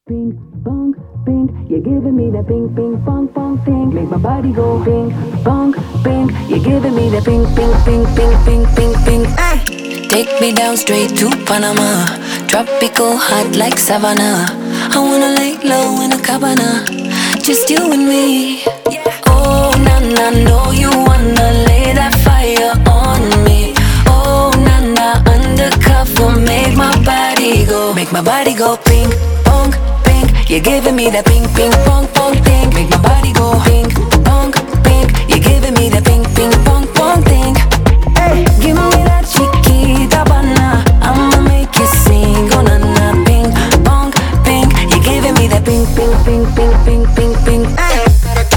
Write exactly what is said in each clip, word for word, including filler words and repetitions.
Ping pong ping, you're giving me that ping ping pong pong thing. Make my body go ping pong ping. You're giving me that ping ping ping ping ping ping ping. Ay. Take me down straight to Panama, tropical hot like savannah. I wanna lay low in a cabana, just you and me. Oh na na, know you wanna lay that fire on me. Oh na na, undercover, make my body go, make my body go ping pong ping. You're giving me that ping ping pong pong thing. Make my body go ping pong ping. You're giving me that ping ping pong pong thing. Hey, give me that chiquita bana, I'ma make you sing. Oh na na, ping pong ping. You're giving me that ping ping ping ping ping ping ping. Hey.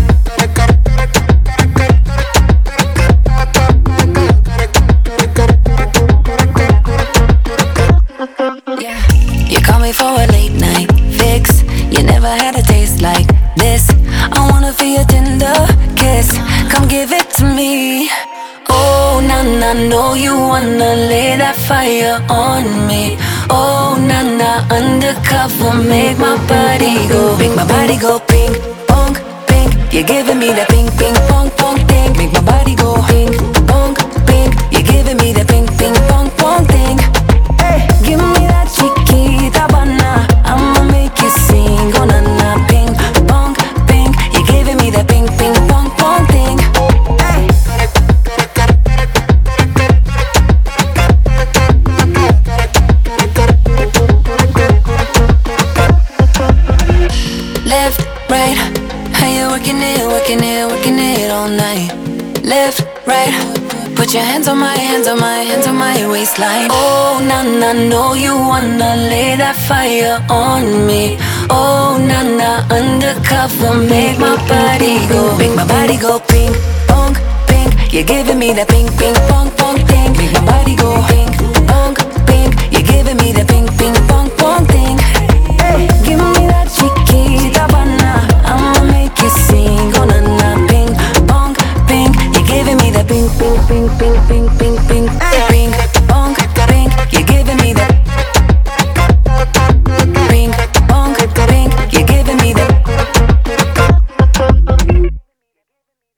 Yeah, you call me for a late night fix. You never had a taste like this. I wanna feel your tender kiss. Come give it to me. Oh na na, know you wanna lay that fire on me. Oh na na, undercover, make my body go, make my body go ping pong ping. You're giving me that ping ping pong pong thing. Make my body go ping pong ping. You're giving me that ping ping pong pong thing. Hey, give me that chiquita bana, I'ma make you sing. Oh na na, ping pong ping. You're giving me that ping ping pong pong thing. Hey. Left, right, how you working it, working it, working it all night. Left, right, put your hands on my hands, on my hands, on my waistline. Oh na na, know you wanna lay that fire on me. Oh na na, undercover, make my body go, make my body go ping pong ping. You're giving me that ping ping pong pong thing. Make my body go ping